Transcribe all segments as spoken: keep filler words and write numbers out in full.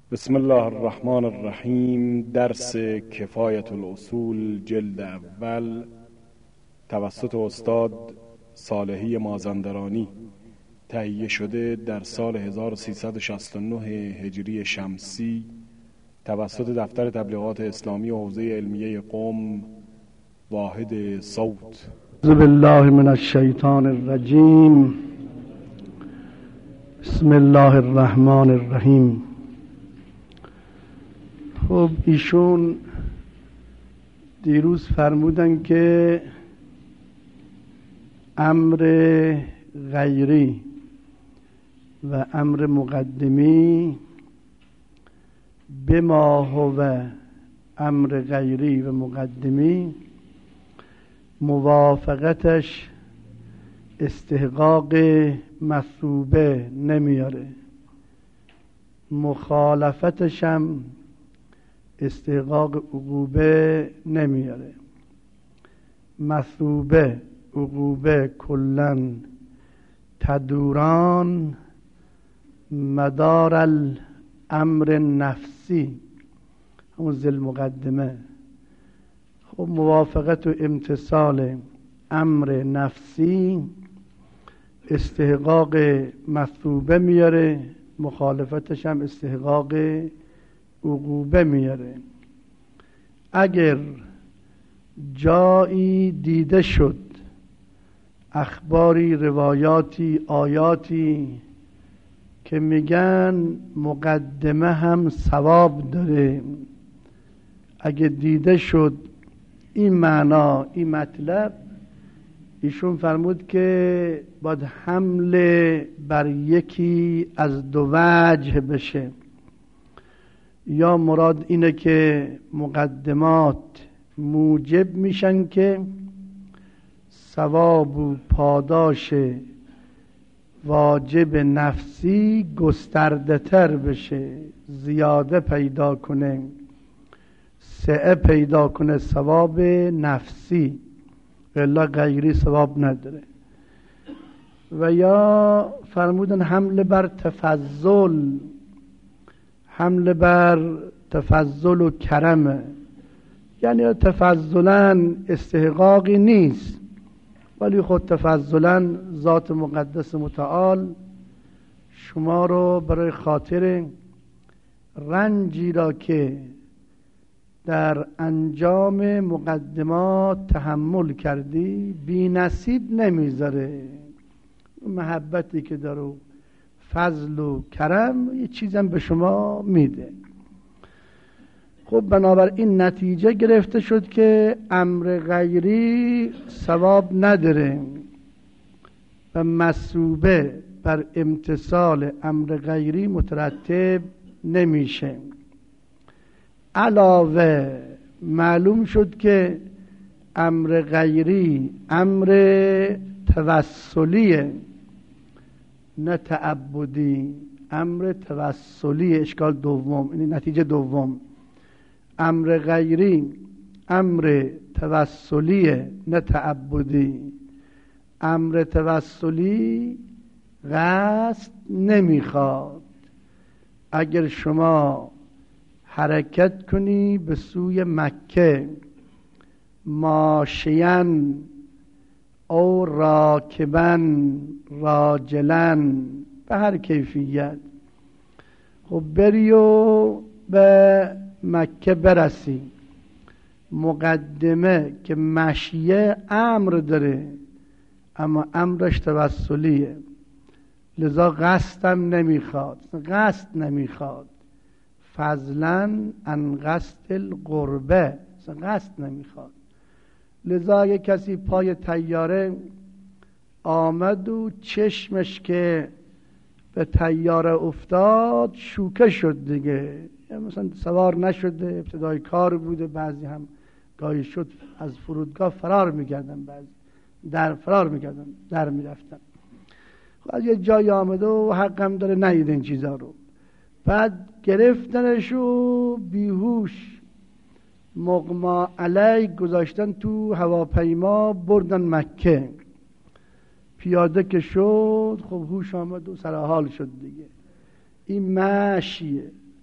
بسم الله الرحمن الرحیم. درس کفایت الاصول جلد اول توسط استاد صالحی مازندرانی تهیه شده در سال هزار و سیصد و شصت و نه هجری شمسی توسط دفتر تبلیغات اسلامی و حوزه علمیه قم واحد صوت. اعوذ بالله من الشیطان الرجیم. بسم الله الرحمن الرحیم. خب ایشون دیروز فرمودن که امر غیری و امر مقدمی بما هو امر غیری و مقدمی موافقتش استحقاق مثوبه نمیاره، مخالفتش هم استحقاق عقوبه نمیاره. مثوبه عقوبه کلن تدوران مدار الامر نفسی، همون ذل مقدمه. خب موافقت و امتصال امر نفسی استحقاق مثوبه میاره، مخالفتش هم استحقاق عقوبه میاره. اگر جایی دیده شد اخباری، روایاتی، آیاتی که میگن مقدمه هم ثواب داره، اگه دیده شد این معنا، این مطلب، ایشون فرمود که باید حمل بر یکی از دو وجه بشه. یا مراد اینه که مقدمات موجب میشن که ثواب و پاداش واجب نفسی گسترده تر بشه، زیاده پیدا کنه، سعه پیدا کنه ثواب نفسی، الا غیری ثواب نداره. و یا فرمودن حمل بر تفضل، حمل بر تفضل و کرم، یعنی تفضلا استحقاقی نیست، ولی خود تفضلا ذات مقدس متعال شما رو برای خاطر رنجی را که در انجام مقدمات تحمل کردی بی نصیب نمیذاره. محبتی که داره، فضل و کرم، یه چیزم به شما میده. خب بنابراین نتیجه گرفته شد که امر غیری ثواب نداره و مثوبه بر امتثال امر غیری مترتب نمیشه. علاوه معلوم شد که امر غیری امر توسلیه نه تعبدی، امر توسلی. اشکال دوم، این نتیجه دوم، امر غیری امر توسلیه نه تعبدی. امر توسلی قصد نمیخواد. اگر شما حرکت کنی به سوی مکه ماشیان او راکبن راجلن، به هر کیفیت، خب بری و به مکه برسی، مقدمه که مشیه امر داره اما امرش توسلیه، لذا قصدم نمیخواد، قصد نمیخواد، فضلا عن قصد القربه، قصد نمیخواد. لذا اگه کسی پای طیاره آمد و چشمش که به طیاره افتاد شوکه شد دیگه، مثلا سوار نشده، ابتدای کار بوده، بعضی هم گاهی شد از فرودگاه فرار میکردن، بعضی در فرار میکردن، در میرفتن. خب از یه جای آمده و حقم داره نیده این چیزا رو، بعد گرفتنش و بیهوش مغما علی گذاشتن تو هواپیما بردن مکه. پیاده که شد خب هوش آمد و سرحال شد دیگه. این مشیه.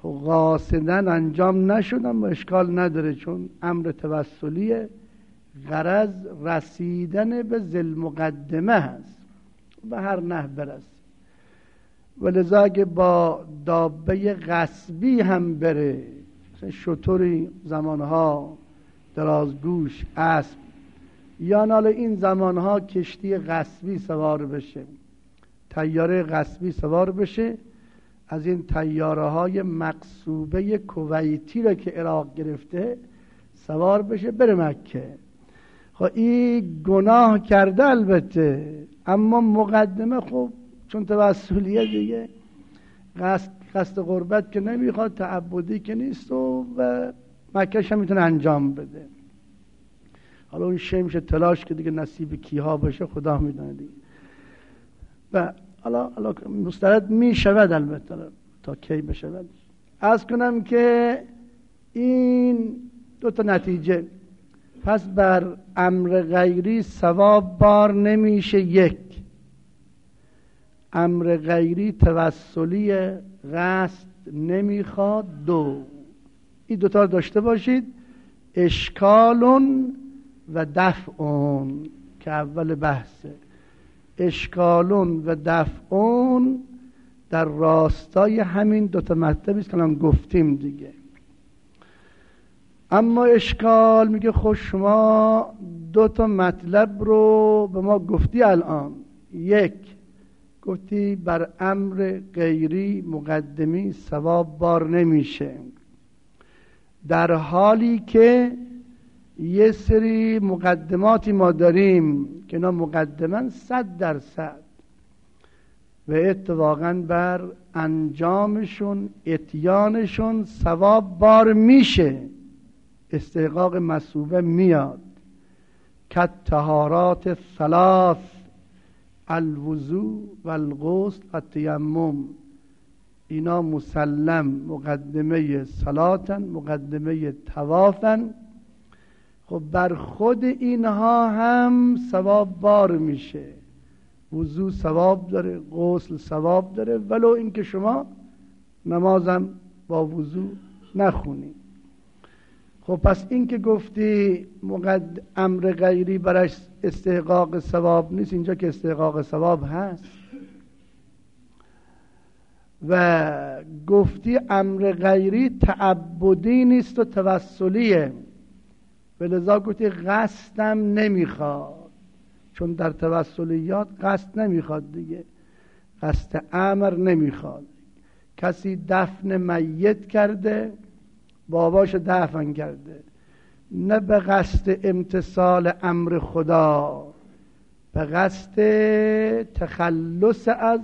قاصدن انجام نشد، اما اشکال نداره چون امر توسلیه، غرض رسیدن به ذل مقدمه هست، به هر نحو برسی. ولذا اگه با دابه غصبی هم بره، شتری زمانها درازگوش، اسب، یا نال این زمانها کشتی غصبی سوار بشه، طیاره غصبی سوار بشه، از این طیاره های مقصوبه کویتی را که عراق گرفته سوار بشه بره مکه. خب این گناه کرده البته، اما مقدمه خب چون توسلیه دیگه، قصد قصد قربت که نمیخواد، تعبدی که نیست و, و مکهش هم میتونه انجام بده. حالا اون شمش تلاش که دیگه نصیب کیها باشه خدا میدونه دیگه. و حالا حالا مستعد میشود البته تا کی بشود. عرض کنم که این دو تا نتیجه، پس بر امر غیری ثواب بار نمیشه. یک، امر غیری توسلی قصد نمیخواد. دو، این دوتا رو داشته باشید، اشکالون و دفعون که اول بحثه. اشکالون و دفعون در راستای همین دوتا مطلبی است که الان گفتیم دیگه. اما اشکال میگه خب شما دو تا مطلب رو به ما گفتی الان. یک، گفتی بر امر غیری مقدمی ثواب بار نمیشه، در حالی که یه سری مقدماتی ما داریم که اینا مقدما صد درصد و اتفاقا بر انجامشون اتیانشون ثواب بار میشه، استحقاق مثوبه میاد. که طهارات ثلاث، الوضو و الغسل و التیمم، اینا مسلم مقدمه صلاتن، مقدمه طوافن. خب بر خود اینها هم ثواب بار میشه، وضو ثواب داره، غسل ثواب داره، ولو اینکه شما نمازم با وضو نخونی. خب پس این که گفتی مقد... امر غیری برش استحقاق ثواب نیست، اینجا که استحقاق ثواب هست. و گفتی امر غیری تعبدی نیست و توسلیه، ولذا گفتی قصدم نمیخواد، چون در توسلیات قصد نمیخواد دیگه، قصد امر نمیخواد. کسی دفن میت کرده، باباش دفن کرده، نه به قصد امتثال امر خدا، به قصد تخلص از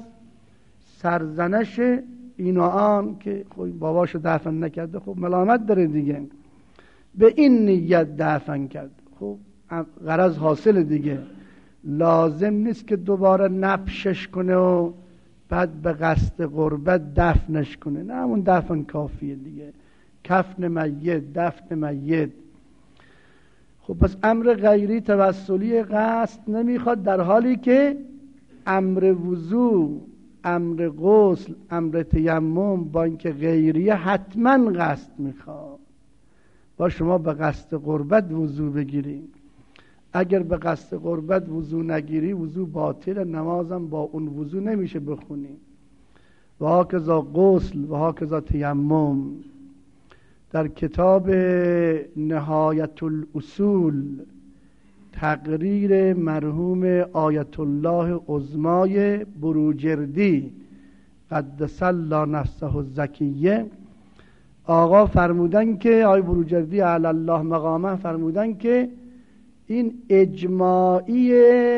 سرزنش این و آن که خب باباشو دفن نکرده، خب ملامت داره دیگه، به این نیت دفن کرد، خب غرض حاصل دیگه، لازم نیست که دوباره نپشش کنه و بعد به قصد قربت دفنش کنه، نه همون دفن کافیه دیگه، کفن میت، دفن میت. خب پس امر غیری توسلی قصد نمیخواد، در حالی که امر وضو، امر غسل، امر تیمم با اینکه غیریه حتما قصد میخواد. با شما به قصد قربت وضو بگیری، اگر به قصد قربت وضو نگیری وضو باطل، نمازم با اون وضو نمیشه بخونی. و هاکذا غسل و هاکذا تیمم. در کتاب نهایت الاصول تقریر مرحوم آیت الله عظمای بروجردی قدس الله نفسه الزکیه، آقا فرمودن که آقای بروجردی علی الله مقامه فرمودن که این اجماعی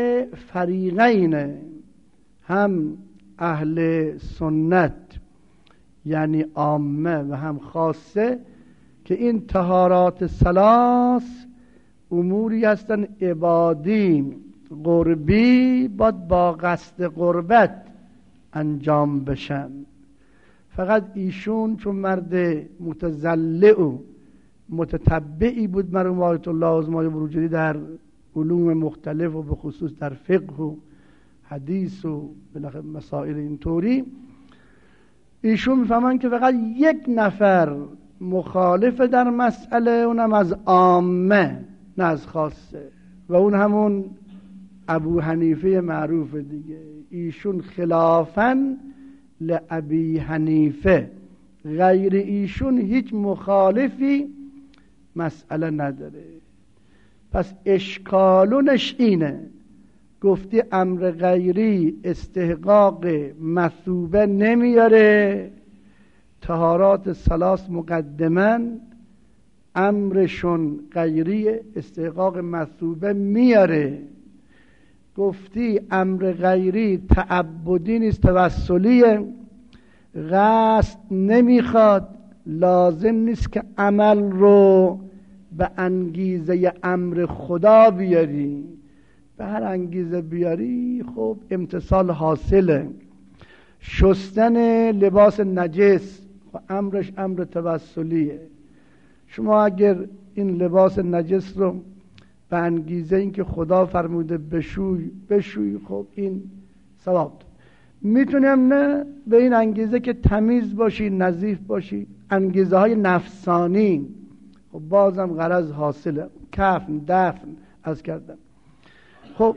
فریقینه، هم اهل سنت یعنی عامه و هم خاصه، که این طهارات ثلاث اموری هستن عبادی قربی، باید با قصد قربت انجام بشن. فقط ایشون چون مرد متزلع و متتبعی بود، مرحوم آیت الله عظمای بروجردی، در علوم مختلف و به خصوص در فقه و حدیث و بالاخره مسائل اینطوری، ایشون میفهمن که فقط یک نفر مخالف در مسئله، اونم از عامه نه از خاصه، و اون همون ابو حنیفه معروف دیگه. ایشون خلافاً لابی حنیفه، غیر ایشون هیچ مخالفی مسئله نداره. پس اشکالونش اینه، گفتی امر غیری استحقاق مثوبه نمیاره، طهارات ثلاث مقدما امرشون غیری استحقاق مثوبه میاره. گفتی امر غیری تعبدی نیست، توسلیه، قصد نمیخواد، لازم نیست که عمل رو به انگیزه امر خدا بیاری، به هر انگیزه بیاری خب امتصال حاصله. شستن لباس نجس خب امرش امر توسلیه. شما اگر این لباس نجس رو به انگیزه این که خدا فرموده بشوی بشوی، خب این ثواب. میتونیم نه به این انگیزه که تمیز باشی، نظیف باشی، انگیزه های نفسانی، خب بازم غرض حاصله. کفن دفن از کردم. خب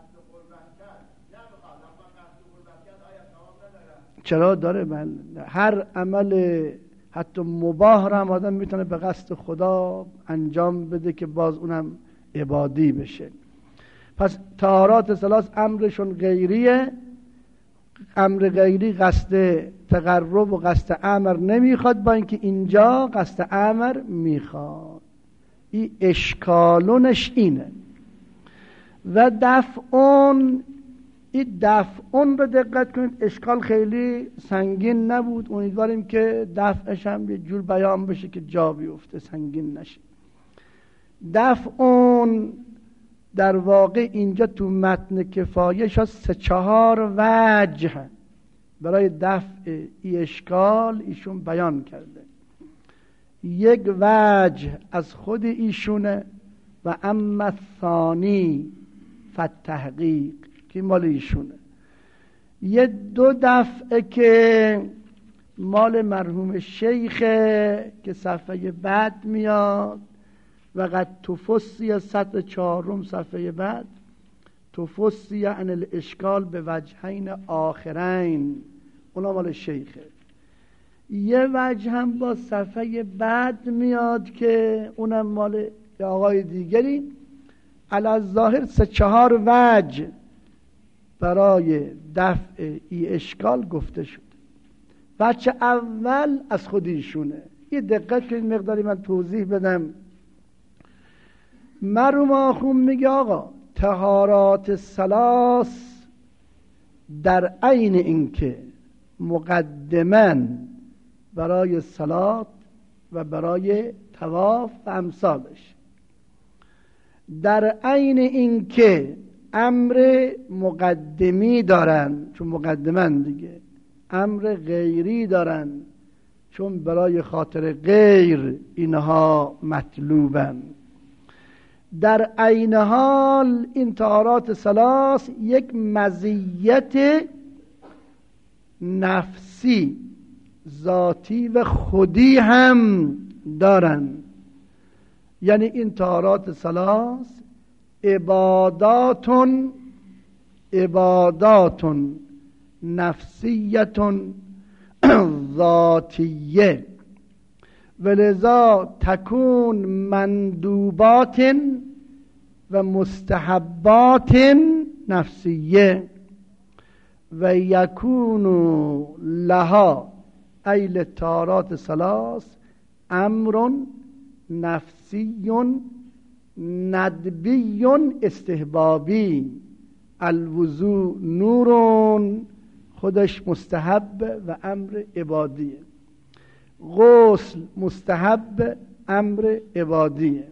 چرا داره؟ من هر عمل حتی مباح را هم آدم میتونه به قصد خدا انجام بده که باز اونم عبادی بشه. پس طهارات ثلاث امرشون غیریه. امر غیری قصد تقرب و قصد امر نمیخواد، با اینکه اینجا قصد امر میخواد. این اشکالونش اینه. و دفعون، این دفعون رو دقت کنید، اشکال خیلی سنگین نبود، امیدواریم که دفعش هم یه جور بیان بشه که جا بیفته، سنگین نشه. دفعون در واقع اینجا تو متن کفایه شد سه چهار وجه برای دفع ای اشکال ایشون بیان کرده. یک وجه از خود ایشونه و اما ثانی فتحقیق که مال ایشونه. یه دو دفعه که مال مرحوم شیخه که صفحه بعد میاد، وقت تفصیل سطر چهارم صفحه بعد، تفصیل عن الاشکال به وجهین آخرین، اونا مال شیخه. یه وجه هم با صفحه بعد میاد که اونم مال آقای دیگری. علی الظاهر سه چهار وجه برای دفع ای اشکال گفته شد. وجه اول از خودیشونه. یه دقت که مقداری من توضیح بدم. مرحوم آخوند میگه آقا طهارات ثلاث در عین اینکه مقدما برای صلات و برای طواف و امثالش، در عین اینکه امر مقدمی دارن چون مقدمن دیگه، امر غیری دارن چون برای خاطر غیر اینها مطلوبن. در عین حال این طهارات ثلاث یک مزیت نفسی ذاتی و خودی هم دارن. یعنی این طهارات ثلاث عباداتون عباداتون نفسیتون ذاتیه، ولذا تکون مندوبات و مستحبات نفسیه و یکون لها ای لطهارات ثلاث امر نفسی ندبی استحبابی. الوضوء نورون خودش مستحب و امر عبادیه، غسل مستحب امر عبادیه،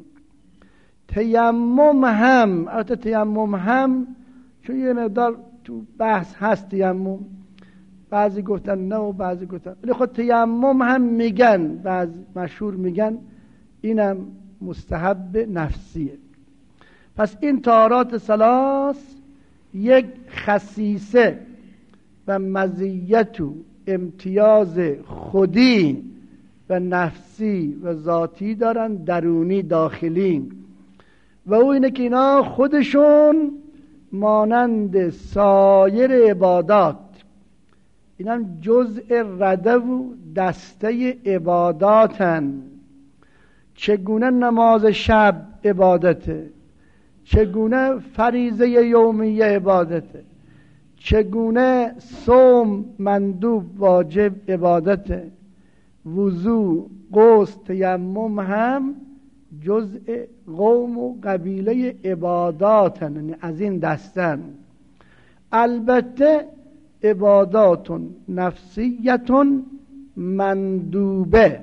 تیمم هم، البته تیمم هم چون یه مقدار تو بحث هست تیمم، بعضی گفتن نه و بعضی گفتن، ولی خود تیمم هم میگن، بعضی مشهور میگن اینم مستحب نفسیه. پس این طهارات ثلاث یک خصیصه و مزیت و امتیاز خودی و نفسی و ذاتی دارن، درونی داخلی، و او اینه که اینا خودشون مانند سایر عبادات، اینا جزء رده و دسته عباداتن. چگونه نماز شب عبادته، چگونه فریضه یومیه عبادته، چگونه صوم مندوب واجب عبادته، وضو، غسل، تیمم هم جزء قوم و قبیله عباداتن، یعنی از این دستن. البته عباداتون نفسیتون مندوبه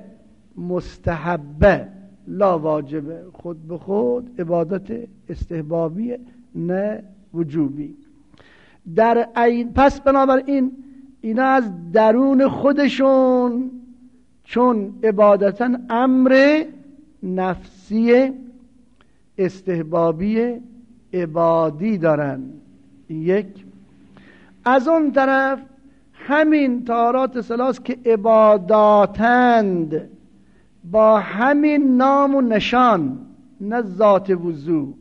مستحبه لا واجبه، خود به خود عبادت استحبابیه نه وجوبی. در این پس بنابراین اینا از درون خودشون چون عبادتاً امر نفسی استحبابی عبادی دارن. یک. از اون طرف همین طهارات ثلاث که عباداتند با همین نام و نشان، نه ذات وضو،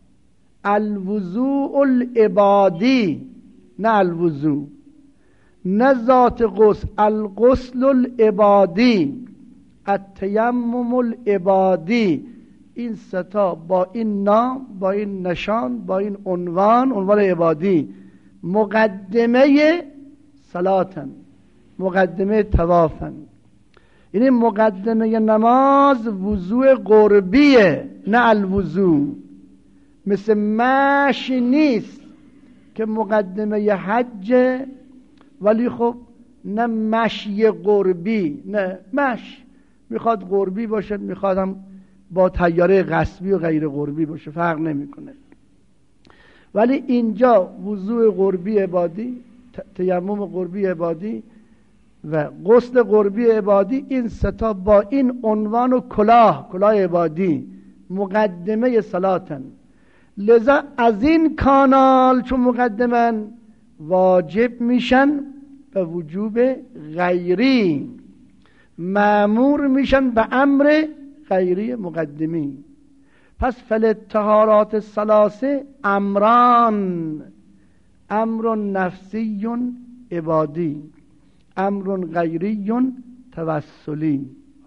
الوضوء العبادی، نه الوضو، نه ذات غسل، الغسل العبادی، التیمم العبادی، این ستا با این نام، با این نشان، با این عنوان، عنوان عبادی، مقدمه صلاتن، مقدمه طوافن. یعنی مقدمه نماز وضوء قربیه نه الوضوء، مثل مشی نیست که مقدمه حج، ولی خب نه مشی قربی، نه مش میخواد قربی باشه، میخواد هم با طیاره غصبی و غیر قربی باشه، فرق نمیکنه. ولی اینجا وضوء قربی عبادی، تیمم قربی عبادی و غسل قربی عبادی، این ستا با این عنوان و کلاه، کلاه عبادی، مقدمه صلاتن. لذا از این کانال چون مقدمن واجب میشن به وجوب غیری، مأمور میشن به امر غیری مقدمی. پس فلطهارات الثلاثه امران، امر نفسی عبادی، امر غیری توسلی.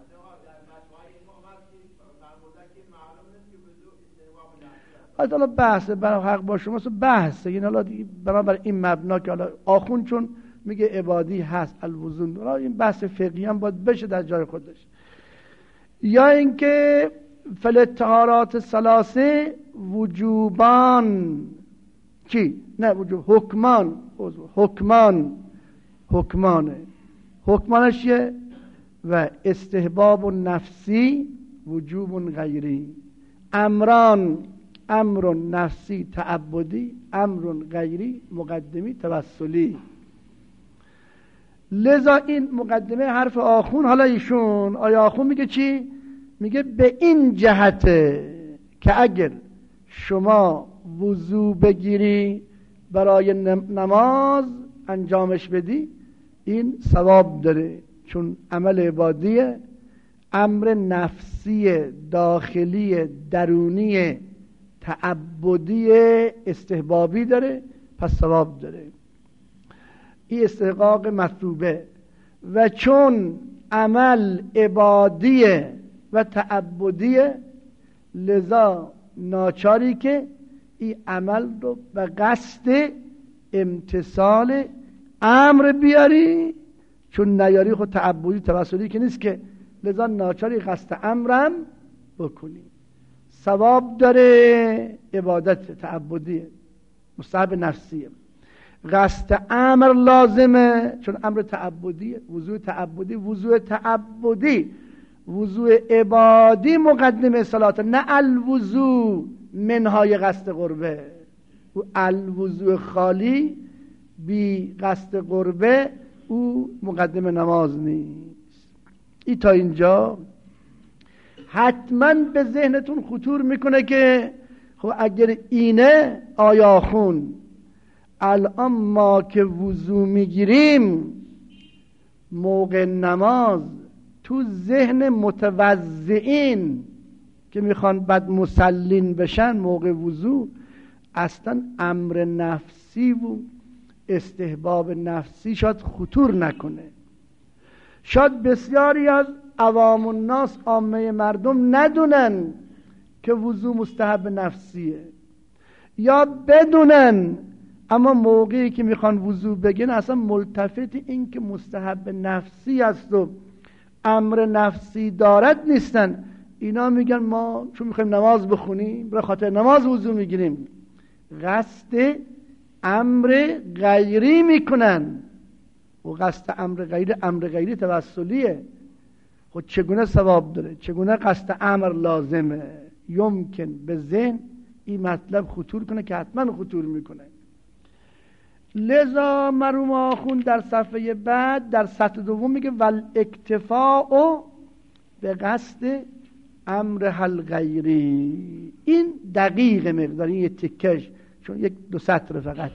حالا بحث برای حق با شما بحثه، این حالا بنابر این مبنا که حالا آخون چون میگه عبادی هست الوضو، این بحث فقهی هم باید بشه در جای خودش. یا اینکه فلطهارات ثلاثه وجوبان، چی؟ نه وجوب، حکمان، حکمان، حکمانه، حکمانش یه و استحباب نفسی، وجوب غیری. امران، امر نفسی تعبدی، امر غیری مقدمی توسلی. لذا این مقدمه حرف آخون، حالا ایشون آیا آخون میگه چی؟ میگه به این جهته که اگر شما وضو بگیری برای نماز انجامش بدی این ثواب داره، چون عمل عبادیه، امر نفسی داخلی درونی تعبدی استحبابی داره، پس ثواب داره. این استحقاق مطلوبه. و چون عمل عبادیه و تعبدیه، لذا ناچاری که این عمل رو به قصد امتثال امر بیاری، چون نیاری خود تعبدی توسلی که نیست که، لذا ناچاری قصد امرم بکنی. ثواب داره، عبادت تعبدیه، مستحب نفسیه. قصد امر لازمه، چون امر تعبدیه، وضوء تعبدی، وضوء تعبدی، وضوء عبادی مقدمه صلات، نه الوضوء منهای قصد قربه. و الوضوء خالی بی قصد قربه او مقدمه نماز نیست. ای تا اینجا حتما به ذهنتون خطور میکنه که خب اگر اینه آیا خون الان ما که وضو میگیریم موقع نماز تو ذهن متوضعین که میخوان بعد مسلین بشن موقع وضو اصلا امر نفسی و استحباب نفسی شاید خطور نکنه. شاید بسیاری از عوام الناس عامه مردم ندونن که وضو مستحب نفسیه، یا بدونن اما موقعی که میخوان وضو بگن اصلا ملتفت این که مستحب نفسی است و امر نفسی دارد نیستن. اینا میگن ما چون میخوایم نماز بخونیم برای خاطر نماز وضو میگیریم، قصد امر غیری میکنن و قصد امر غیری امر غیری توسلیه. خود چگونه ثواب داره؟ چگونه قصد امر لازمه؟ یمکن به ذهن این مطلب خطور کنه که حتما خطور میکنه. لذا مرحوم آخوند در صفحه بعد در سطر دوم میگه ول اکتفاء به قصد امر حل غیری. این دقیق مقدار، این یه تکش، چون یک دو سطر فقط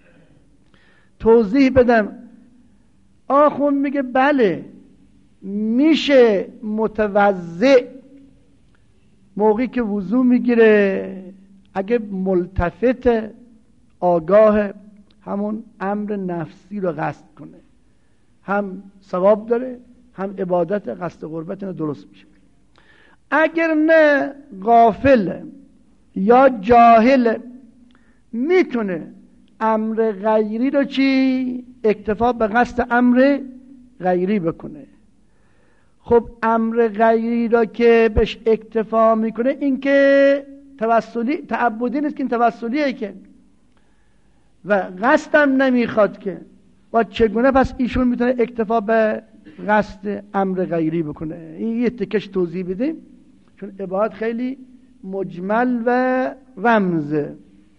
توضیح بدم. آخوند میگه بله میشه متوضع موقعی که وضو میگیره اگه ملتفت آگاه همون امر نفسی رو قصد کنه، هم ثواب داره هم عبادت قصد قربت اینو درست میشه. اگر نه غافل یا جاهل میتونه امر غیری رو چی؟ اکتفا به قصد امر غیری بکنه. خب امر غیری رو که بهش اکتفا میکنه این که توسلی تعبدی نیست که این توسلیه که و قصدم نمیخواد که. و چگونه پس ایشون میتونه اکتفا به قصد امر غیری بکنه؟ این یه تکش توضیح بدیم چون عبارت خیلی مجمل و رمزه.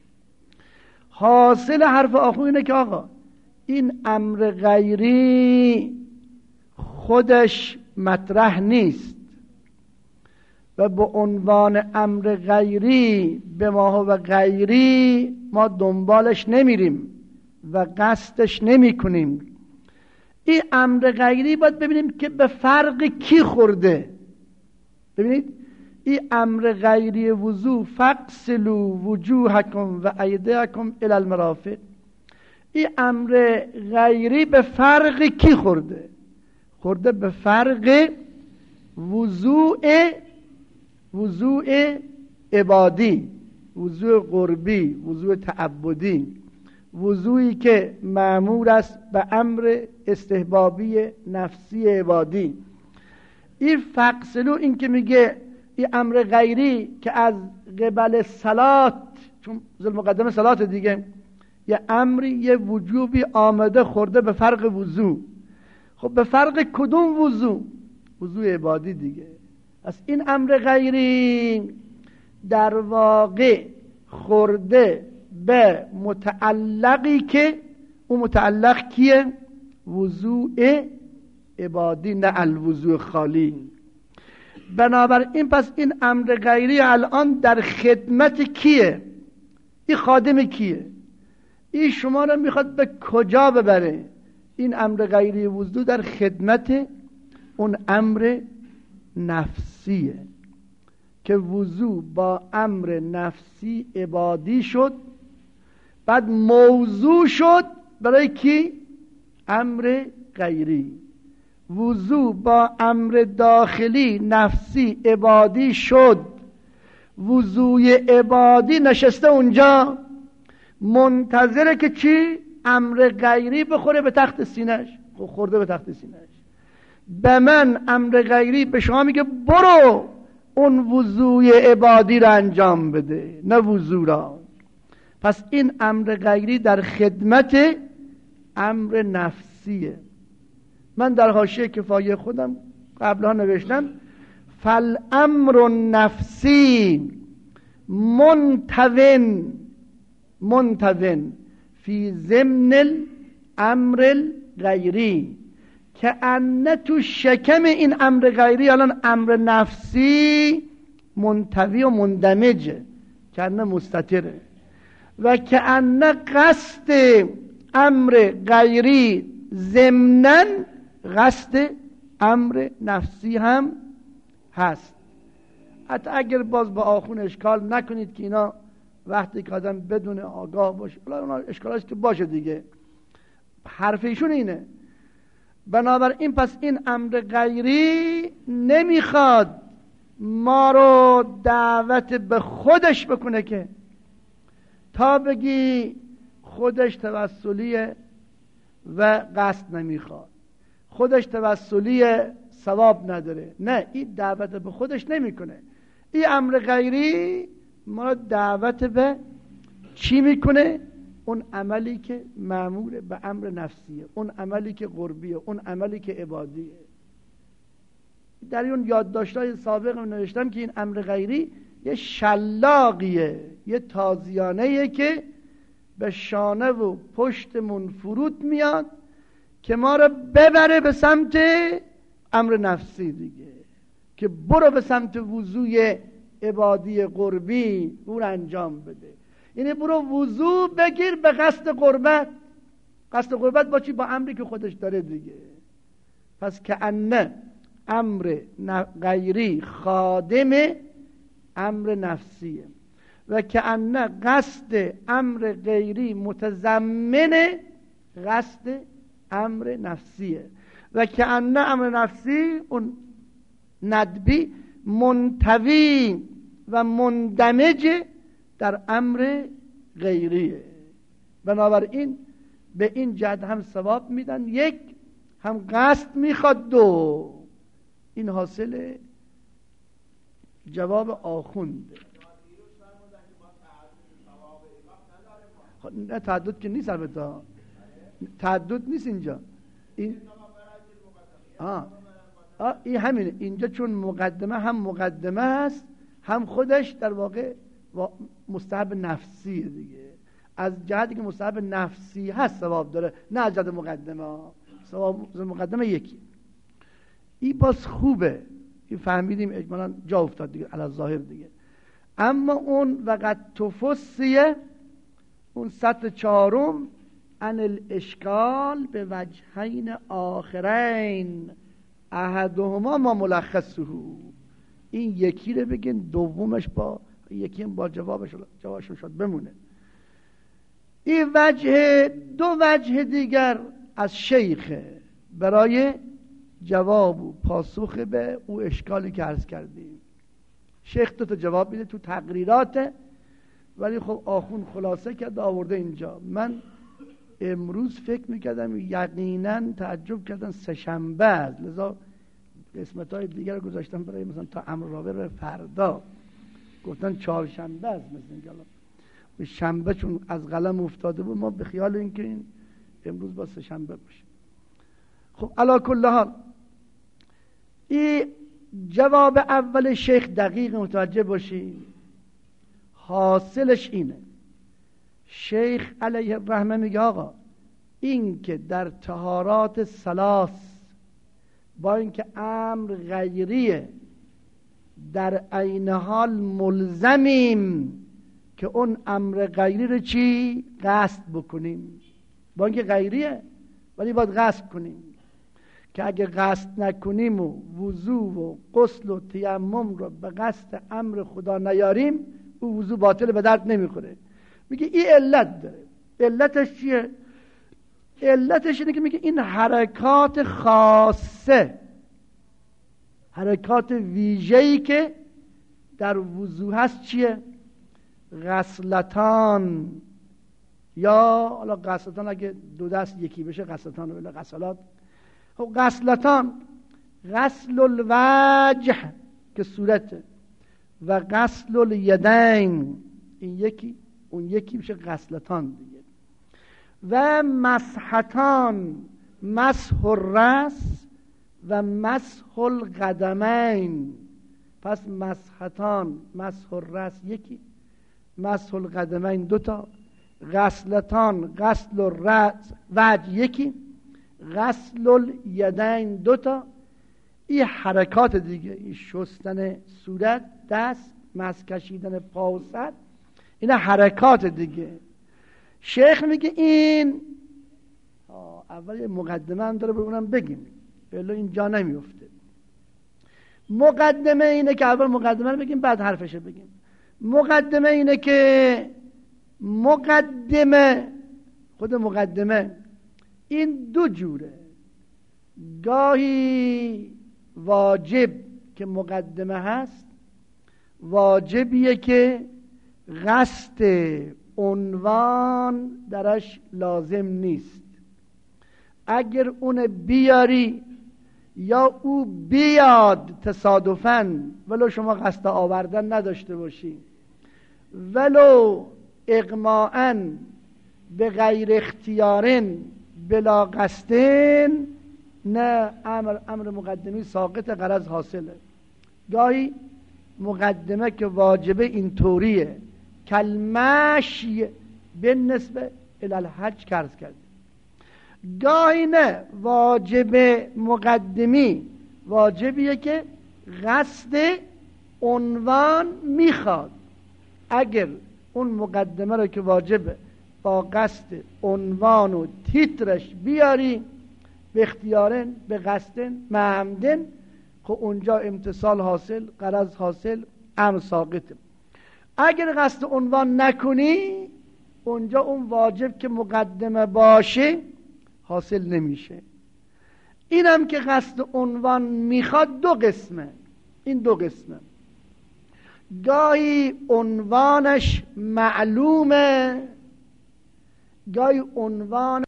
حاصل حرف آخو اینه که آقا این امر غیری خودش مطرح نیست و به عنوان امر غیری به ما و غیری ما دنبالش نمیریم و قصدش نمی کنیم. این امر غیری باید ببینیم که به فرق کی خورده. ببینید این امر غیری وضو فغسلوا وجوهکم و ایدیکم الی المرافق، این امر غیری به فرق کی خورده؟ خورده به فرق وضوء وضوء عبادی، وضوء قربی، وضوء تعبدی، وضوئی که مأمور است به امر استحبابی نفسی عبادی. این فغسلوا این که میگه این امر غیری که از قبل صلات، چون ذل مقدم صلات دیگه، یه امری یه وجوبی آمده خورده به فرق وضو. خب به فرق کدوم وضو؟ وضو عبادی دیگه. از این امر غیری در واقع خورده به متعلقی که اون متعلق کیه؟ وضوء عبادی، نه الوضوء خالی. بنابراین پس این امر غیری الان در خدمت کیه؟ این خادم کیه؟ این شما رو میخواد به کجا ببره؟ این امر غیری وضو در خدمت اون امر نفسیه که وضو با امر نفسی عبادی شد، بعد موضوع شد برای کی؟ امر غیری. وضو با امر داخلی نفسی عبادی شد، وضوی عبادی نشسته اونجا منتظره که چی؟ امر غیری بخوره به تخت سینه‌اش. خورده به تخت سینه‌اش. به من امر غیری به شما میگه برو اون وضوی عبادی رو انجام بده، نه وضو را. پس این امر غیری در خدمت امر نفسیه. من در حاشیه کفایه خودم قبلا نوشتم فالامر نفسی منتون منتون فی ضمن الامر الغیری، که ان تو شکم این امر غیری الان امر نفسی منتوی و مندمجه، که ان مستتره، و که ان قصد امر غیری ضمناً قصد امر نفسی هم هست. حتی اگر باز با آخون اشکال نکنید که اینا وقتی که آدم بدون آگاه باشه، اونا اشکال هست که باشه دیگه، حرف ایشون اینه. بنابراین پس این امر غیری نمیخواد ما رو دعوت به خودش بکنه که تا بگی خودش توسلیه و قصد نمیخواد، خودش توسلیه ثواب نداره. نه، این دعوت به خودش نمیکنه. این امر غیری ما رو دعوت به چی میکنه؟ اون عملی که مأمور به امر نفسیه، اون عملی که قربیه، اون عملی که عبادیه. در اون یادداشت‌های سابق نوشتم که این امر غیری یه شلاقیه، یه تازیانه‌ایه که به شانه و پشتمون فرود میاد که ما رو ببره به سمت امر نفسی دیگه، که برو به سمت وضوی عبادی قربی اون انجام بده. یعنی برو وضو بگیر به قصد قربت. قصد قربت با چی؟ با امری که خودش داره دیگه. پس که انه امر غیری خادم امر نفسیه و که انه قصد امر غیری متضمن قصد امر نفسیه و که انه امر نفسی اون ندبی منطوی و مندمج در امر غیریه. بنابراین به این جهت هم ثواب میدن، یک هم قصد میخواد، دو این حاصل جواب آخونده. نه تعدد که نیست، البته تعدد نیست اینجا. این آه. آه این همینه اینجا، چون مقدمه هم مقدمه هست هم خودش در واقع مستحب نفسی دیگه. از جهتی که مستحب نفسی هست ثواب داره، نه از جهت مقدمه. ثواب مقدمه یکی. این باز خوبه، این فهمیدیم اجمالا جا افتاد دیگه علی ظاهر دیگه. اما اون وقت تفسیه، اون سطر چهارم، ان الاشکال به وجهین آخرین احدهما ما ملخصه، این یکی رو بگین دومش با یکی با جوابش جوابش شد بمونه. این وجه دو وجه دیگر از شیخ برای جواب و پاسخ به او اشکالی که عرض کردیم. شیخ دو تا جواب میده تو تقریرات، ولی خب آخون خلاصه کرد آورده اینجا. من امروز فکر میکردم یقینا تعجب کردن سه شنبه است، لذا قسمت های دیگر رو گذاشتم برای مثلا تا امر رابع فردا، گفتن چهار شنبه است مثلا اینجا. شنبه چون از قلم افتاده بود ما به خیال اینکه این امروز با سه شنبه باشه. خب علی کل حال این جواب اول شیخ دقیق متوجه باشید، حاصلش اینه. شیخ علیه الرحمه میگه آقا این که در طهارات ثلاث با اینکه امر غیریه در عین حال ملزمیم که اون امر غیری رو چی؟ قصد بکنیم. با اینکه غیریه ولی باید قصد کنیم، که اگه قصد نکنیم و وضو و غسل و تیمم رو به قصد امر خدا نیاریم، او وضو باطل به درد نمیخوره. میگه این علت داره. علتش چیه؟ علتش اینه که میگه این حرکات خاصه، حرکات ویژه‌ای که در وضو هست چیه؟ غسلتان، یا حالا غسلتان اگه دو دست یکی بشه غسلتان ولی غسلات. خب غسلتان، غسل الوجه که صورته و غسل الیدین، این یکی اون یکی میشه غسلتان دیگه. و مسحتان، مسح الراس و مسح القدمین. پس مسحتان مسح الراس یکی، مسح القدمین دوتا، غسلتان غسل الراس وجه یکی، غسل الیدین دوتا. این حرکات دیگه، این شستن صورت، دست، مس کشیدن پا و سر، اینا حرکات دیگه. شیخ میگه این اول مقدمه هم داره، اونم بگیم. الا اینجا نمیفته. مقدمه اینه که اول مقدمه رو بگیم بعد حرفش رو بگیم. مقدمه اینه که مقدمه، خود مقدمه این دو جوره. گاهی واجب که مقدمه هست واجبیه که قصد عنوان درش لازم نیست. اگر اون بیاری یا او بیاد تصادفاً، ولو شما قصد آوردن نداشته باشی، ولو اغماءً به غیر اختیارن بلا قصدن، نه امر امر مقدمی ساقط، غرض حاصله. گاهی مقدمه که واجبه اینطوریه، کلمشی به نسبه الالحج کرد کرد. گاهی نه، واجب مقدمی واجبیه که قصد عنوان میخواد. اگر اون مقدمه رو که واجبه با قصد عنوان و تیترش بیاری، به اختیارن، به قصدن، معمدن، خب اونجا امتصال حاصل، غرض حاصل، امر ساقطه. اگر قصد عنوان نکنی، اونجا اون واجب که مقدمه باشه حاصل نمیشه. اینم که قصد عنوان میخواد دو قسمه. این دو قسمه. گاهی عنوانش معلومه، گاهی عنوان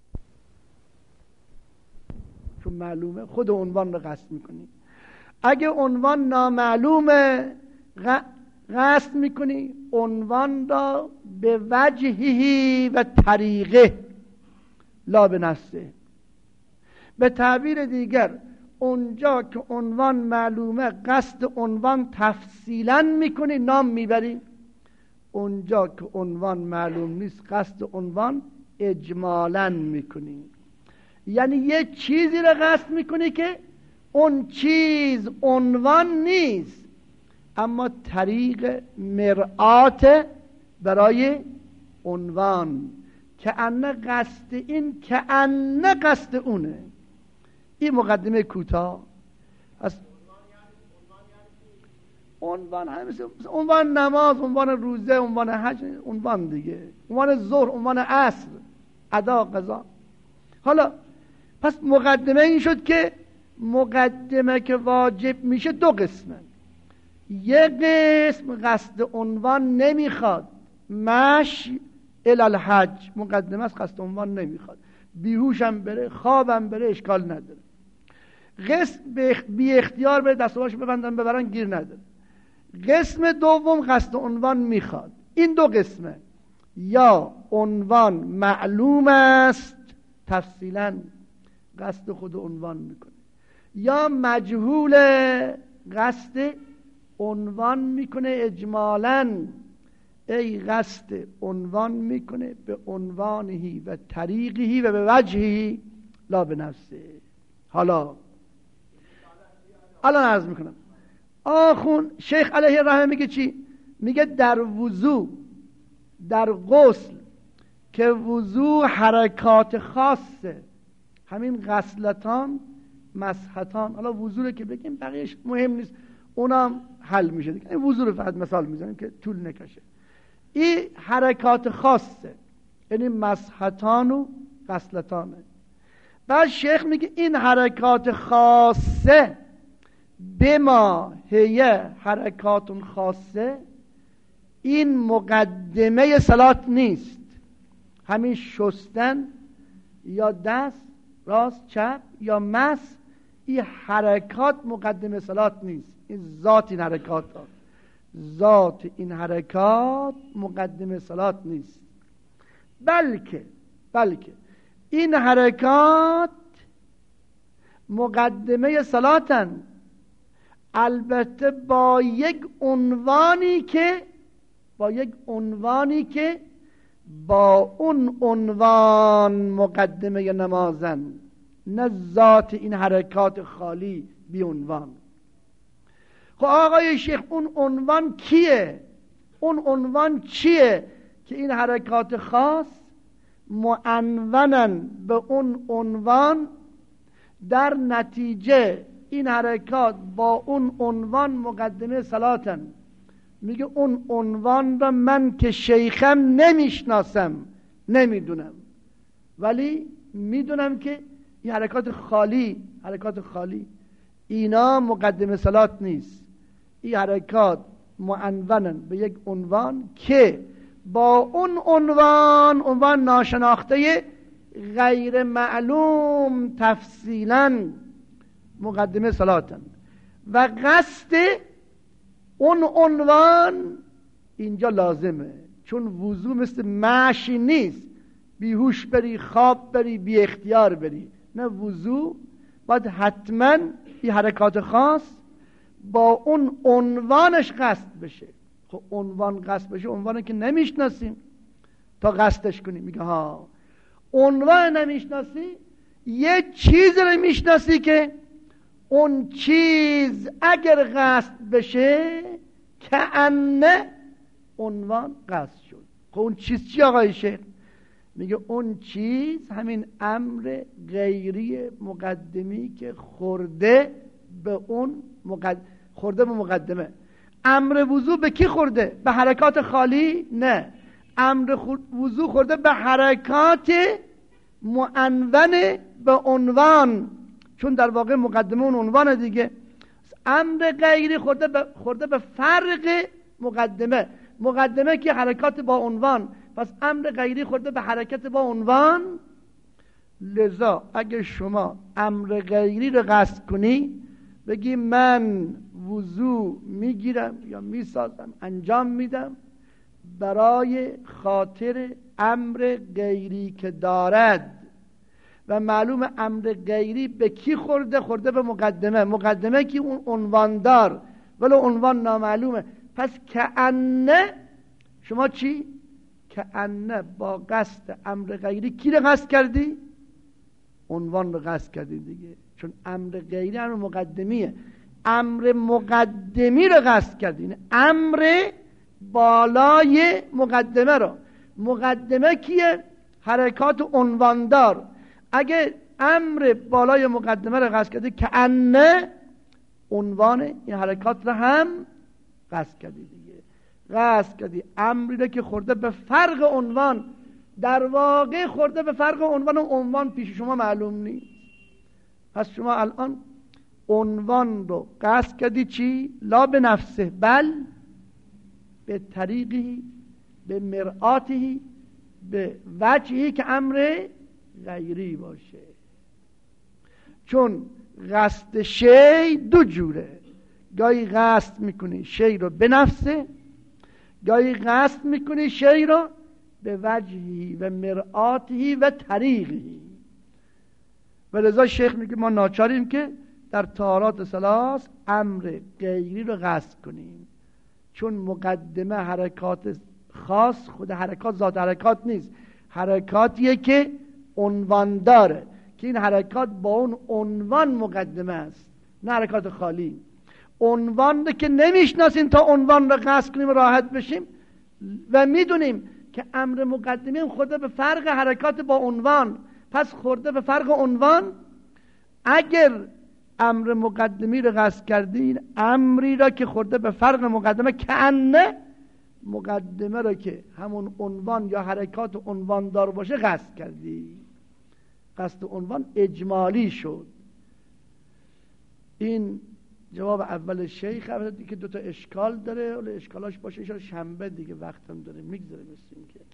چون معلومه خود عنوان رو قصد میکنی. اگه عنوان نامعلومه قصد میکنی عنوان را به وجهی و طریقه لا به نفسه. به تعبیر دیگر اونجا که عنوان معلومه قصد عنوان تفصیلا میکنی، نام میبری. اونجا که عنوان معلوم نیست قصد عنوان اجمالا میکنی. یعنی یه چیزی را قصد میکنی که اون چیز عنوان نیست، اما طریق مرآت برای عنوان. که انه قصد این، که انه قصد اونه. این مقدمه کوتاه از عنوان همه مثل عنوان نماز، عنوان روزه، عنوان حج، عنوان دیگه، عنوان ظهر، عنوان عصر، ادا، قضا. حالا پس مقدمه این شد که مقدمه که واجب میشه دو قسمه. یک قسم قصد عنوان نمیخواد، مشی الالحج، مقدمه از قصد عنوان نمیخواد، بیهوشم بره، خوابم بره، اشکال نداره. قسم بی اختیار بره، دستواشو ببندن ببرن، گیر نداره. قسم دوم قصد عنوان میخواد. این دو قسمه. یا عنوان معلوم است تفصیلا قصد خود عنوان میکنه، یا مجهول قصد عنوان میکنه اجمالاً. ای قصد عنوان میکنه به عنوانهی و طریقهی و به وجهی لا به نفسه. حالا الان عرض میکنم. آخون شیخ علیه الرحمه میگه چی؟ میگه در وضو، در غسل که وضو حرکات خاصه، همین غسلتان، مسحتان، حالا وضو رو که بگیم بقیهش مهم نیست، اونم حل میشه دیگه. وضو رو فقط مثال میزنیم که طول نکشه. این حرکات خاصه، یعنی مسحتان و غسلتانه. بعد شیخ میگه این حرکات خاصه بما هیه حرکات خاصه، این مقدمه صلات نیست. همین شستن یا دست راست چپ یا مس، این حرکات مقدمه صلات نیست. این ذات این حرکات ها. ذات این حرکات مقدمه صلات نیست، بلکه بلکه این حرکات مقدمه صلاتن، البته با یک عنوانی که با یک عنوانی که با اون عنوان مقدمه نمازن، نه ذات این حرکات خالی بی عنوان. خب آقای شیخ اون عنوان کیه؟ اون عنوان چیه که این حرکات خاص معنونن به اون عنوان در نتیجه این حرکات با اون عنوان مقدمه صلاتن. میگه اون عنوان را من که شیخم نمیشناسم، نمیدونم، ولی میدونم که این حرکات خالی حرکات خالی اینا مقدمه صلات نیست. این حرکات معنونن به یک عنوان که با اون عنوان عنوان ناشناخته غیر معلوم تفصیلا مقدمه صلاتن و قصد اون عنوان اینجا لازمه، چون وضو مثل مشی نیست بیهوش بری خواب بری بی اختیار بری، نه، وضو باید حتما این حرکات خاص با اون عنوانش قصد بشه. خب عنوان قصد بشه، عنوانی که نمیشناسیم تا قصدش کنیم. میگه ها عنوان نمیشناسی، یه چیز رو میشناسی که اون چیز اگر قصد بشه کأنه عنوان قصد شد. خب اون چیز چی آقای شیخ؟ میگه اون چیز همین امر غیری مقدمی که خورده به اون مقد... خورده به مقدمه. امر وضو به کی خورده؟ به حرکات خالی؟ نه، امر خور... وضو خورده به حرکات معنون به عنوان، چون در واقع مقدمه اون عنوان دیگه. امر غیری خورده به, خورده به فرق مقدمه. مقدمه که حرکات با عنوان، پس امر غیری خورده به حرکت با عنوان. لذا اگه شما امر غیری رو قصد کنی، بگی من وضو میگیرم یا میسازم انجام میدم برای خاطر امر غیری که دارد و معلوم امر غیری به کی خورده؟ خورده به مقدمه. مقدمه که اون عنوان دار ولی عنوان نامعلومه. پس کأنه شما چی؟ کأنه با قصد امر غیری کی رو قصد کردی؟ عنوان رو قصد کردی دیگه، چون امر غیری امر مقدمیه. امر مقدمی رو قصد کردی، امر بالای مقدمه رو. مقدمه کیه؟ حرکات عنواندار. اگه امر بالای مقدمه رو قصد کردی کأنه عنوان این حرکات رو هم قصد کردی دیگه. قصد کردی امری رو که خورده به فرق عنوان، در واقع خورده به فرق عنوان و عنوان پیش شما معلوم نیست. پس شما الان عنوان رو قصد کردی چی؟ لا به نفسه بل به طریقی، به مرآتی، به وجهی که امر غیری باشه. چون قصد شی دو جوره، گاهی قصد میکنی شی رو به نفسه، گاهی قصد میکنی شی رو به وجهی و مرآتی و طریقی. و لذا شیخ میگه ما ناچاریم که در طهارات ثلاث امر غیری رو قصد کنیم، چون مقدمه حرکات خاص، خود حرکات ذات حرکات نیست، حرکاتیه که عنوان داره، که این حرکات با اون عنوان مقدمه است، نه حرکات خالی. عنوان که نمیشناسیم تا عنوان رو قصد کنیم راحت بشیم و میدونیم که امر مقدمه خورده به فرق حرکات با عنوان. پس خورده به فرق عنوان. اگر امر مقدمی رو قصد کردین، امری را که خورده به فرق مقدمه، کأنه مقدمه را که همون عنوان یا حرکات عنوان دار باشه قصد کردی. قصد عنوان اجمالی شد. این جواب اول شیخ البته که دو تا اشکال داره، ولی اشکالاش باشه ان شنبه دیگه وقتم داره میگذره، مثل که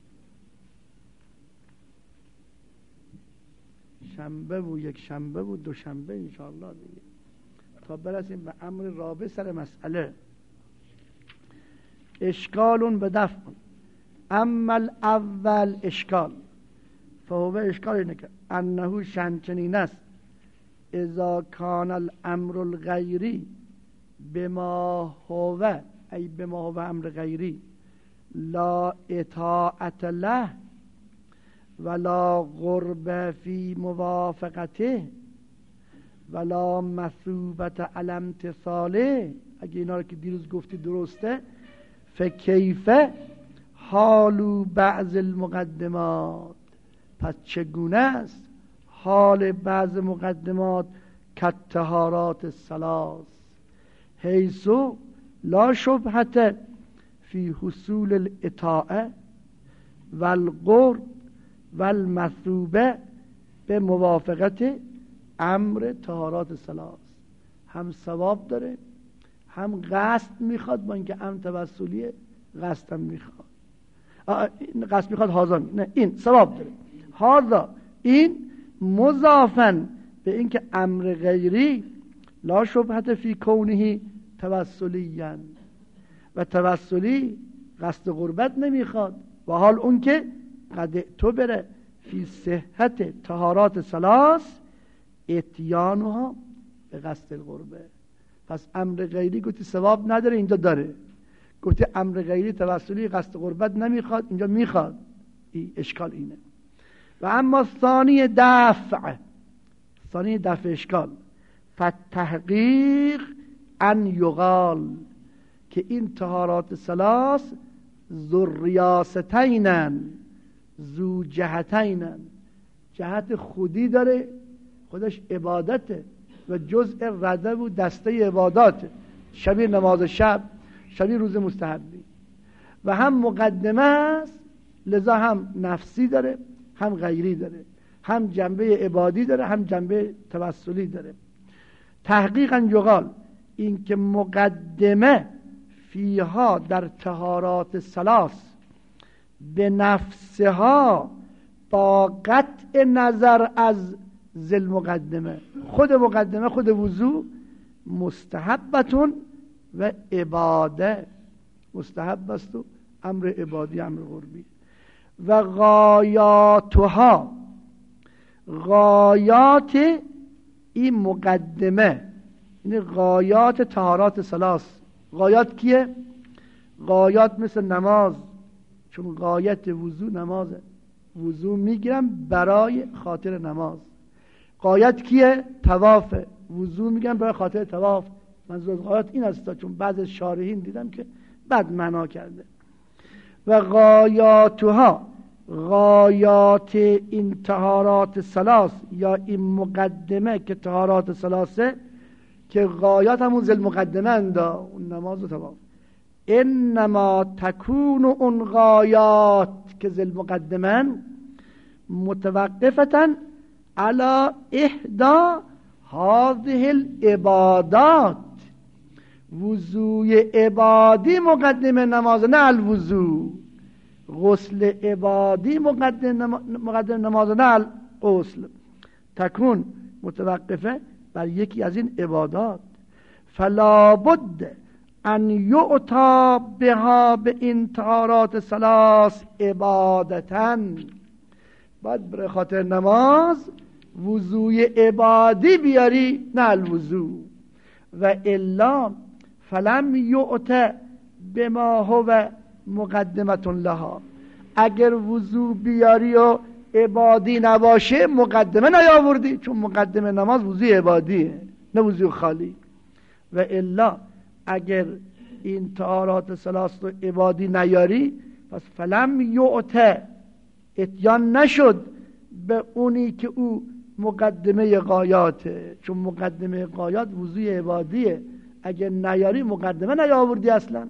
شنبه و یک شنبه و دو شنبه ان شاء الله دیگه تا برسیم به امر رابع سر مسئله. اشکالون به دفع. اما الاول اشکال فهو اشکال اینه که انه شنچنین است اذا کان الامر الغیری بما هو، ای بما هو امر غیری، لا اطاعت له ولا قرب فی موافقته ولا مثوبت علی امتثاله. اگه اینا رو که دیروز گفتی درسته، فکیف حال بعض المقدمات، پس چگونه است حال بعض مقدمات کالطهارات الثلاث حیث لا شبهة فی حصول الاطاعه والقرب والمثوبه به موافقت امر طهارات ثلاث. هم ثواب داره، هم قصد میخواد، با اینکه امر توسلیه قصد هم میخواد. قصد میخواد هازا می. نه، این ثواب داره. هازا این مضافن به اینکه امر غیری لا شبهت فی کونه توسلیاً، و توسلی قصد قربت نمیخواد، و حال اون که قد تو بره فی صحت طهارات ثلاث اتیانها به قصد القربه. پس امر غیری گفتی ثواب نداره، اینجا داره. گفتی امر غیری توسلی قصد قربت نمیخواد، اینجا میخواد. ای اشکال اینه. و اما ثانی دفع، ثانی دفع اشکال، فتحقیق ان یقال که این طهارات ثلاث ذریاستینن، ذو جهتینن، جهت خودی داره، خودش عبادته و جزء رده و دسته عباداته، شبیه نماز شب، شبیه روز مستحبی، و هم مقدمه است، لذا هم نفسی داره، هم غیری داره، هم جنبه عبادی داره، هم جنبه توسلی داره. تحقیقا یقال این که مقدمه فیها در طهارات ثلاث به نفسها با قطع نظر از ذل مقدمه، خود مقدمه خود وضو مستحبتون و عباده، مستحب است و امر عبادی امر قربی. و غایاتها، غایات این مقدمه، این غایات طهارات ثلاث. غایات کیه؟ غایات مثل نماز، چون غایت وضو نمازه، وضو میگیرم برای خاطر نماز. غایت کیه؟ طواف، وضو میگم برای خاطر طواف. منظور از غایات این است، چون بعض شارحین دیدم که بد معنا کرده. و غایاتها، غایات این طهارات ثلاث یا این مقدمه که طهارات ثلاثه، که غایات همون ذل مقدمه اندا، اون نماز و طواف، انما تکون اون غایات که ذل مقدمه متوقفتن علی احدا هذه العبادات. وضوی عبادی مقدم نماز، نه الوضو. غسل عبادی مقدم مقدم نماز، نه الغسل. تکون متوقفه بر یکی از این عبادات. فلا بد ان یعطا بها به این طهارات ثلاث عبادتن، باید برای خاطر نماز وضوی عبادی بیاری، نه الوضو. و الا فلم یعطا بما هو مقدمت لها، اگر وضو بیاری و عبادی نباشه مقدمه نیاوردی، چون مقدمه نماز وضوی عبادیه نه وضوی خالی. و الا اگر این طهارات ثلاث رو عبادی نیاری، پس فلم یعطا، اتیان نشد به اونی که او مقدمه غایاته، چون مقدمه غایات وضوی عبادیه، اگر نیاری مقدمه نیاوردی اصلا.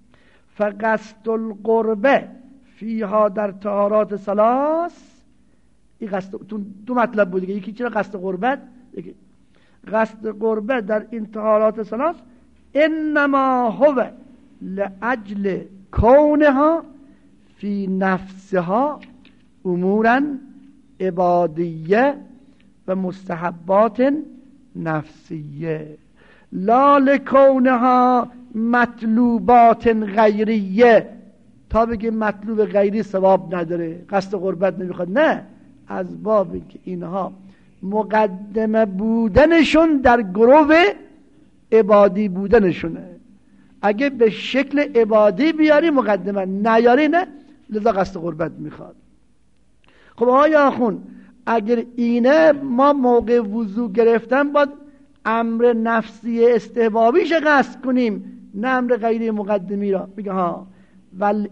فقصد القربه فیها در طهارات ثلاث، این قصد دو مطلب بود، یکی چرا قصد قربت، یکی قصد قربه در این طهارات ثلاث انما هو لاجل کونها فی نفسها امورا عبادیه و مستحبات نفسیه، لا لکونها مطلوبات غیریه. تا بگه مطلوب غیری ثواب نداره، قصد قربت نمیخواد، نه، از بابی که اینها مقدمه بودنشون در گروه عبادی بودنشونه. اگه به شکل عبادی بیاری مقدمه، نیاری نه، لذا قصد قربت میخواد. خب آیا آخون اگر اینه ما موقع وضو گرفتن باید امر نفسی استحبابیش قصد کنیم، نه امر غیری مقدمی را. بگه ها ول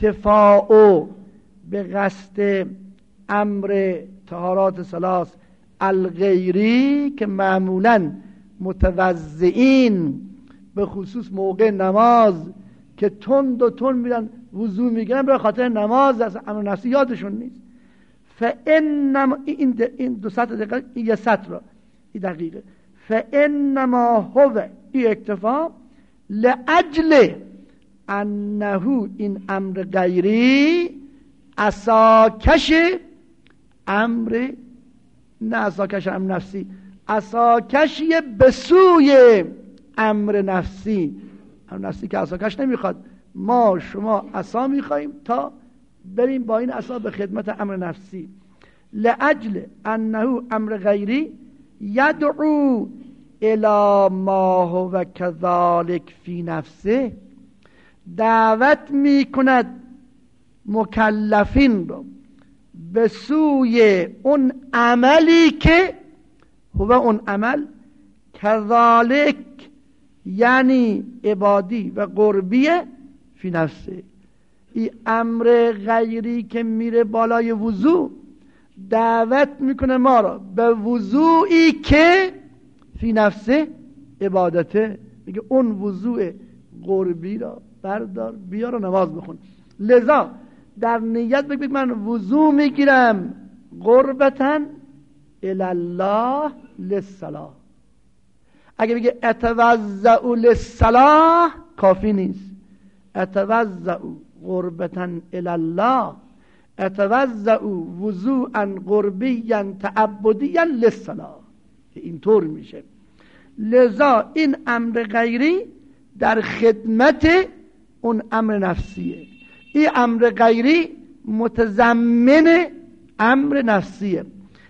اکتفاء به قصد امر طهارات ثلاث الغیری که معمولا متوضعین به خصوص موقع نماز که تند و تند میرن وضو میگیرن به خاطر نماز از امر نفسی یادشون نیست. فانما این این دو سطر دقیقه این یه سطر را این دقیقه فانما هو این اکتفا لاجل انه این امر غیری عصاکش امر نه عصاکش امر نفسی، عصاکشی به سوی امر نفسی. امر نفسی که عصاکش نمیخواد، ما شما عصا میخواییم تا بریم با این عصا به خدمت امر نفسی. لاجل انه امر غیری یدعو الی ما هو کذالک فی نفسه، دعوت میکند مکلفین رو به سوی اون عملی که هو اون عمل کذالک یعنی عبادی و قربی فی نفسه. این امر غیری که میره بالای وضو دعوت میکنه ما را به وضوعی که فی نفسه عبادته. میگه اون وضوع قربی را بردار بیار و نماز بخون. لذا در نیت بگید من وضو میگیرم قربتن الله للصلاه. اگه بگه اتوضع للصلاه کافی نیست. اتوضع قربتن الله، اتوضع وضوعا قربیا تعبدیا للصلاه، اینطور میشه. لذا این امر غیری در خدمت اون امر نفسیه. این امر غیری متضمن امر نفسیه.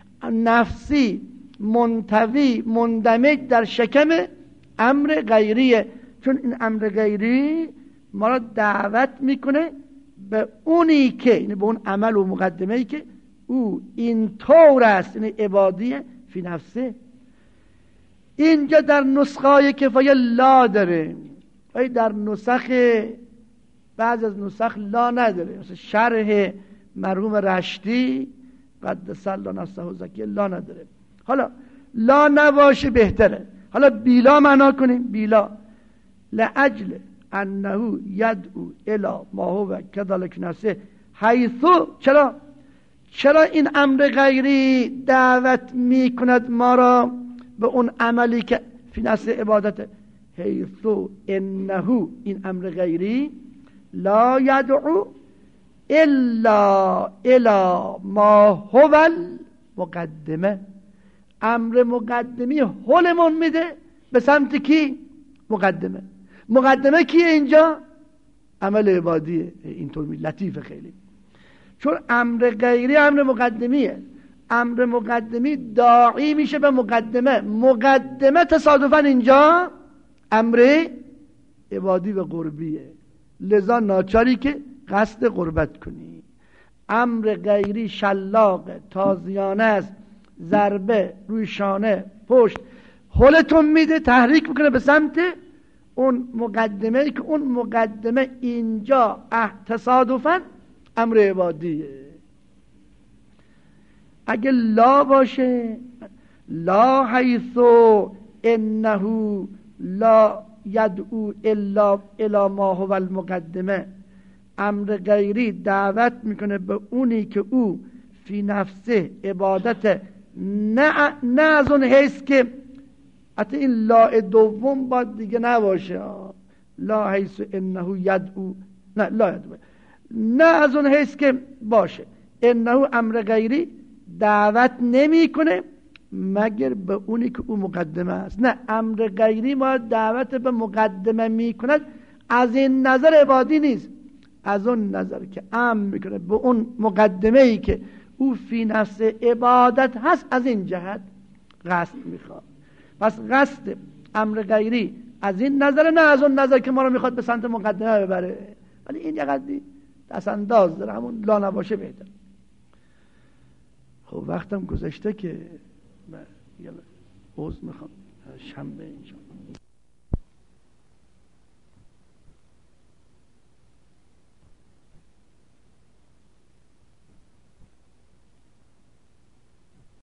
نفسی منطوی مندمج در شکم امر غیریه، چون این امر غیری ما را دعوت میکنه به اونی که یعنی به اون عمل و مقدمه‌ای که او اینطور است، یعنی عبادی فی نفسه. اینجا در نسخه کفایه لا داره، ولی در نسخ بعض از نسخ لا نداره. مثل شرح مرحوم رشدی قدس الله نفسه و زکیه لا نداره. حالا لا نباشه بهتره. حالا بیلا معنا کنیم. بیلا لاجل انه یدعو الی ما هو کذالک نفسه حیثو. چرا چرا این امر غیری دعوت میکند ما را به اون عملی که فی نفس عبادته؟ حیثو انه این امر غیری لا یدعو الا الی ما هو المقدمه. امر مقدمی حلمون میده به سمت کی؟ مقدمه. مقدمه کیه اینجا؟ عمل عبادیه. اینطور می لطیفه خیلی، چون امر غیری امر مقدمیه. امر مقدمی داعی میشه به مقدمه. مقدمه تصادفاً اینجا امر عبادی و قربیه. لذا ناچاری که قصد قربت کنی. امر غیری شلاق تازیانه است، ضربه روی شانه پشت حلتون میده، تحریک میکنه به سمت اون مقدمه ای که اون مقدمه اینجا تصادفاً امر عبادیه. اگه لا باشه، لا حیثو انه لا یدعو الا الی ما هو المقدمه، امر غیری دعوت میکنه به اونی که او فی نفسه عبادت، نه نه از اون حیث که حتی این لا دوم باید دیگه نباشه. لا حیث انه یدعو، نه لا یدعو، نه از اون حیث که باشه. انه امر غیری دعوت نمیکنه مگر به اونی که او مقدمه است. نه، امر غیری ما دعوت به مقدمه میکند از این نظر عبادی نیست، از اون نظر که امر میکنه به اون مقدمه ای که او فی نفس عبادت هست. از این جهت قصد میخواد. پس قصد امر غیری از این نظر، نه از اون نظر که ما رو میخواد به سمت مقدمه ببره. ولی این یه قدری دست انداز داره، همون لا نباشه بهتر. خب وقتم گذشته که یه عوض میخوام شنبه اینجا